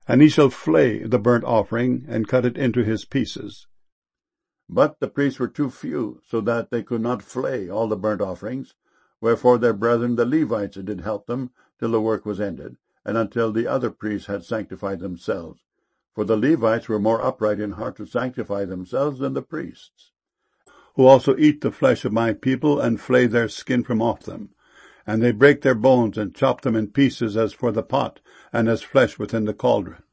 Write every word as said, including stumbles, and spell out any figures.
And he shall flay the burnt offering, and cut it into his pieces. But the priests were too few, so that they could not flay all the burnt offerings, wherefore their brethren the Levites did help them till the work was ended, and until the other priests had sanctified themselves. For the Levites were more upright in heart to sanctify themselves than the priests. Who also eat the flesh of my people, and flay their skin from off them. And they break their bones, and chop them in pieces as for the pot, and as flesh within the cauldron.